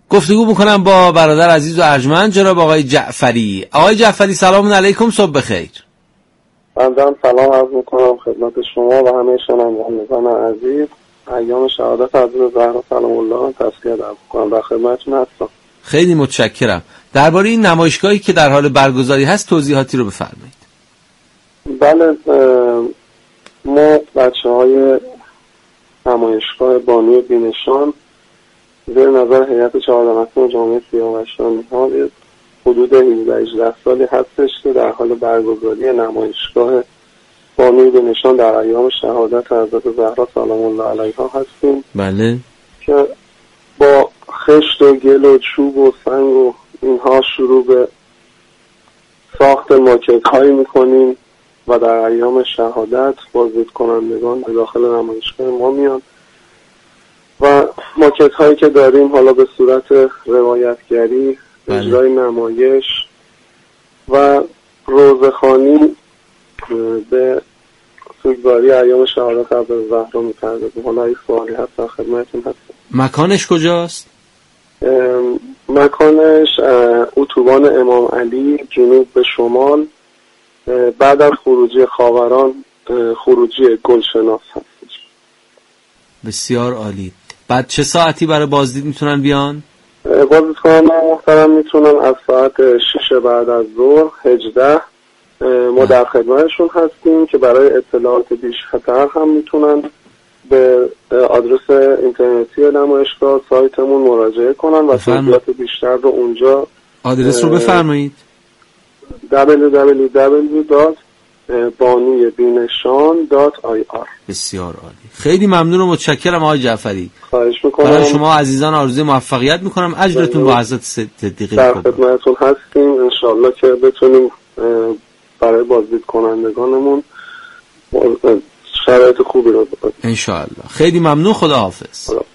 گفتگو میکنم با برادر عزیز و ارجمند جناب آقای جعفری. آقای جعفری سلام علیکم، صبح بخیر. بنده سلام عرض میکنم خدمت شما و همه شنوندگان عزیز. ایام شهادت حضرت زهرا سلام الله تسلیت عرض میکنم، در خدمتتون هستم. خیلی متشکرم. درباره این نمایشگاهی که در حال برگزاری هست توضیحاتی رو بفرمایید. بله، ما بچه‌های نمایشگاه بانوی بینشان زیر نظر هیئت 14 نفره جامعه سیاوش‌ها حدود 17-18 سالی هستش که در حال برگزاری نمایشگاه بانوی بینشان در ایام شهادت حضرت زهرا سلام الله علیها هستیم. بله. که با خشت و گل و چوب و سنگ و اینها شروع به ساخت ماکت هایی میکنیم و در ایام شهادت بازدید کنندگان به داخل نمایشگاه ما میان و ماکت هایی که داریم حالا به صورت روایتگری، اجرای نمایش و روزخوانی به سوگواری ایام شهادت حضرت زهرا می‌پردازیم. حالا این سوالی هست در خدمتتون هستم. مکانش کجاست؟ مکانش اتوبان امام علی جنوب به شمال، بعد از خروجی خاوران، خروجی گلشناس هستش. بسیار عالی. بعد چه ساعتی برای بازدید میتونن بیان؟ بازدید کنندگان محترم میتونن از ساعت 6 بعد از ظهر 18 ما در خدمتشون هستیم که برای اطلاعات بیشتر هم میتونن به آدرس اینترنتی نمایشگاه سایتمون مراجعه کنن و اطلاعات بیشتر رو اونجا. آدرس رو بفرمایید. www.banuyebineshon.ir. بسیار عالی. خیلی ممنون و متشکرم آقای جعفری. خواهش میکنم. برای شما عزیزان آرزوی موفقیت میکنم. اجرتون با حضرت صدیقه در خدمتتون هستیم. انشالله که بتونیم برای بازدید کنندگانمون شرایط خوبی رو بکنیم. انشالله. خیلی ممنون. خدا حافظ.